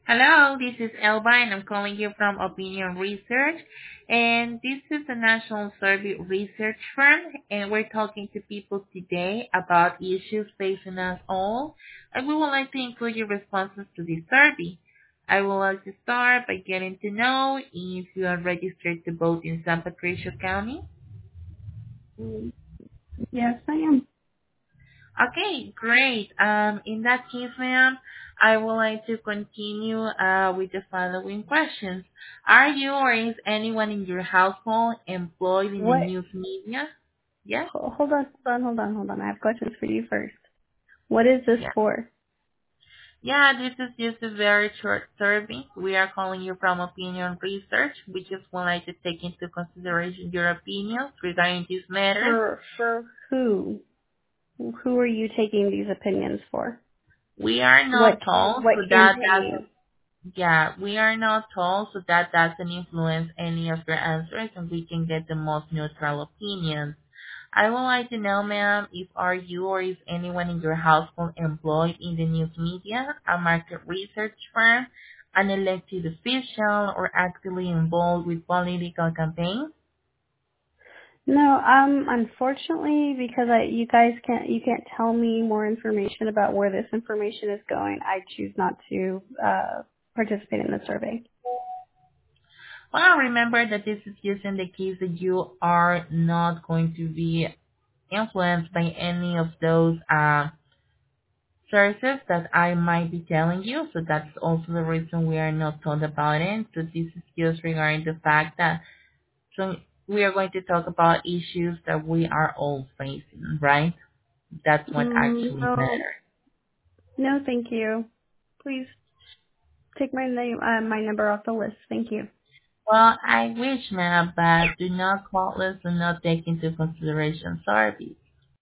Hello, this is Elba and I'm calling you from Opinion Research. And this is a national survey research firm and we're talking to people today about issues facing us all. And we would like to include your responses to this survey. I would like to start by getting to know if you are registered to vote in San Patricio County. Mm, Yes, I am. Okay, great. In that case, ma'am, I would like to continue with the following questions. Are you or is anyone in your household employed in the What? news media? Yes? Hold on. I have questions for you first. What is this Yeah. for? Yeah, this is just a very short survey. We are calling you from Opinion Research. We just would like to take into consideration your opinions regarding these matters. For who? Who are you taking these opinions for? We are What not told, what so campaign? yeah, we are not told, so that doesn't influence any of your answers, and we can get the most neutral opinions. I would like to know, ma'am, if are you or is anyone in your household employed in the news media, a market research firm, an elected official, or actively involved with political campaigns? No, unfortunately, because you can't tell me more information about where this information is going. I choose not to participate in the survey. Well, remember that this is just in the case that you are not going to be influenced by any of those sources that I might be telling you. So that's also the reason we are not told about it. So this is just regarding the fact that so we are going to talk about issues that we are all facing, right? That's what actually No, matters. no, thank you. Please take my name, my number off the list. Thank you. Well, I wish, ma'am, but do not call us and not take into consideration. Sorry.